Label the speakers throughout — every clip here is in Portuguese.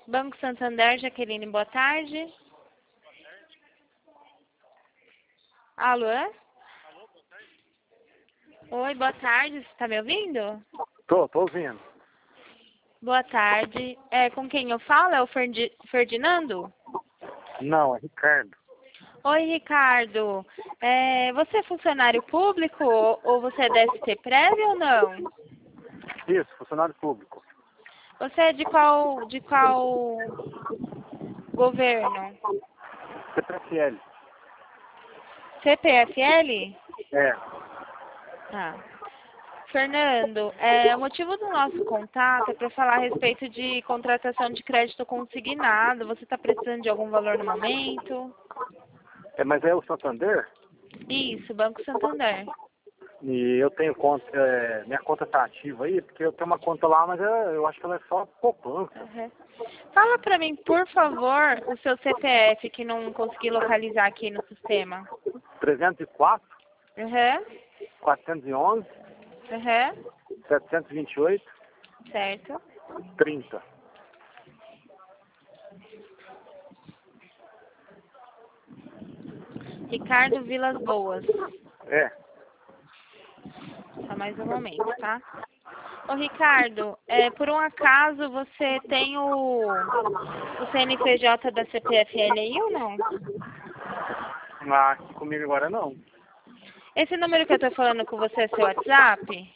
Speaker 1: Banco Santander, Jaqueline, boa tarde. Alô? Oi, boa tarde, você tá me ouvindo?
Speaker 2: Tô ouvindo.
Speaker 1: Boa tarde. Com quem eu falo? É o Ferdinando?
Speaker 2: Não, é Ricardo.
Speaker 1: Oi, Ricardo. Você é funcionário público ou você é da ST-Prev ou não?
Speaker 2: Isso, funcionário público.
Speaker 1: Você é de qual governo?
Speaker 2: CPFL.
Speaker 1: CPFL?
Speaker 2: É.
Speaker 1: Ah. Fernando, o motivo do nosso contato é para falar a respeito de contratação de crédito consignado. Você está precisando de algum valor no momento?
Speaker 2: Mas é o Santander?
Speaker 1: Isso, Banco Santander.
Speaker 2: E eu tenho conta, minha conta tá ativa aí, porque eu tenho uma conta lá, mas eu acho que ela é só poupança.
Speaker 1: Uhum. Fala para mim, por favor, o seu CPF, que não consegui localizar aqui no sistema.
Speaker 2: 304,
Speaker 1: Uhum.
Speaker 2: 411,
Speaker 1: Uhum.
Speaker 2: 728,
Speaker 1: Certo.
Speaker 2: 30.
Speaker 1: Ricardo Vilas Boas.
Speaker 2: É.
Speaker 1: Só mais um momento, tá? Ô, Ricardo, por um acaso você tem o CNPJ da CPFL aí ou não?
Speaker 2: Ah, aqui comigo agora não.
Speaker 1: Esse número que eu tô falando com você é seu WhatsApp?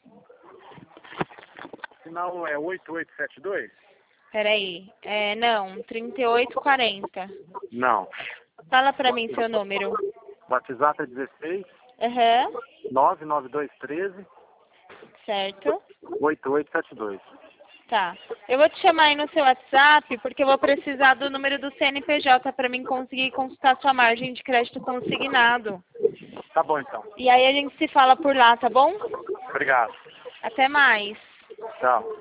Speaker 2: O final é 8872?
Speaker 1: Peraí. Não, 3840.
Speaker 2: Não.
Speaker 1: Fala pra mim seu número.
Speaker 2: O WhatsApp é 16
Speaker 1: Aham.
Speaker 2: 99213
Speaker 1: Certo.
Speaker 2: 8872.
Speaker 1: Tá. Eu vou te chamar aí no seu WhatsApp porque eu vou precisar do número do CNPJ pra mim conseguir consultar sua margem de crédito consignado.
Speaker 2: Tá bom então.
Speaker 1: E aí a gente se fala por lá, tá bom?
Speaker 2: Obrigado.
Speaker 1: Até mais.
Speaker 2: Tchau.